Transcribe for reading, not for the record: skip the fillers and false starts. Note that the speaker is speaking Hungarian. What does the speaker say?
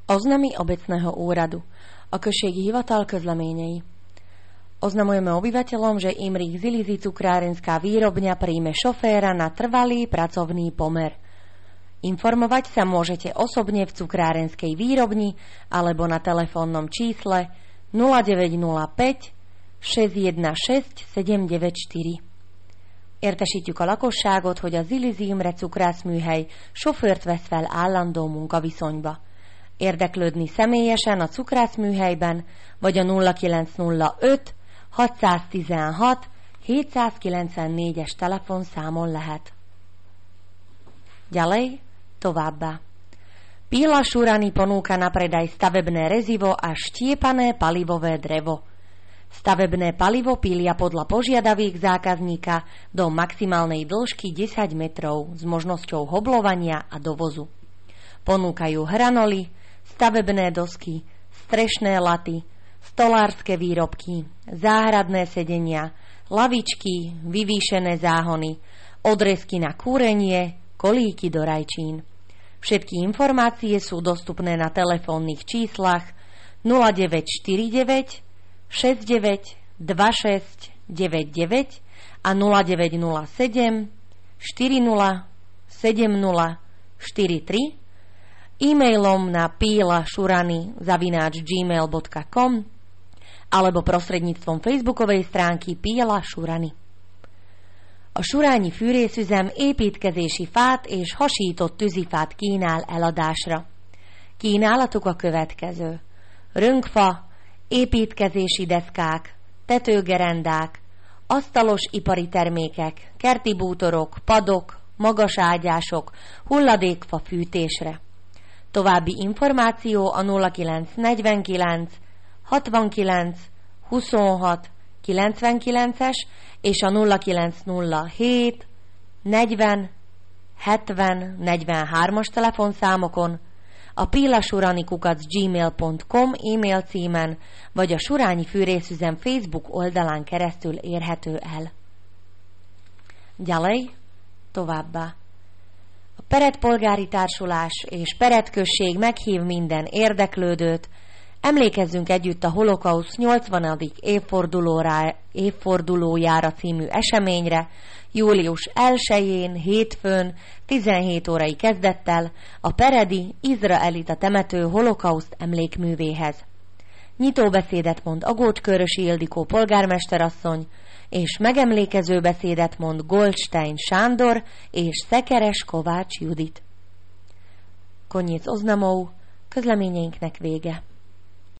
Oznamy obecného úradu. A községi hivatal közleményei. Oznamujeme obyvateľom, že Imrich Zilizi cukrárenská výrobňa príjme šoféra na trvalý pracovný pomer. Informovať sa môžete osobne v cukrárenskej výrobni alebo na telefónnom čísle 0905 616 794. Értesítjük a lakosságot, hogy a Zilizi Imre cukrászműhely sofőrt vesz fel állandó munkaviszonyba. Érdeklődni személyesen a cukrászműhelyben vagy a 0905 616 794-es telefonszámon lehet. Ďalej, továbbá. Píla Šurany ponúka na predaj stavebné rezivo a štiepané palivové drevo. Stavebné palivo pília podľa požiadaviek zákazníka do maximálnej dĺžky 10 metrov s možnosťou hoblovania a dovozu. Ponúkajú hranoly, stavebné dosky, strešné laty, stolárske výrobky, záhradné sedenia, lavičky, vyvýšené záhony, odrezky na kúrenie, kolíky do rajčín. Všetky informácie sú dostupné na telefónnych číslach 0949 69 26 99 a 0907 40 70 43, e-mailom na pilašurany@gmail.com alebo prostredníctvom facebookovej stránky Píla Surany. A surányi fűrészüzem építkezési fát és hasított tűzifát kínál eladásra. Kínálatuk a következő: rönkfa, építkezési deszkák, tetőgerendák, asztalos ipari termékek, kerti bútorok, padok, magas ágyások, hulladékfa fűtésre. További információ a 0949 69 26 99-es és a 0907 40 70 43-as telefonszámokon, a pilasurani@gmail.com e-mail címen vagy a Surányi Fűrészüzem Facebook oldalán keresztül érhető el. Ďalej, továbbá. A Pered Polgári Társulás és Pered község meghív minden érdeklődőt, emlékezzünk együtt a Holokausz 80. évfordulójára című eseményre, július 1-én, hétfőn, 17 órai kezdettel a peredi izraelita temető holokauszt emlékművéhez. Nyitóbeszédet mond Agócskörösi Ildikó polgármesterasszony, és megemlékező beszédet mond Goldstein Sándor és Szekeres Kovács Judit. Koniec oznamov, közleményeinknek vége.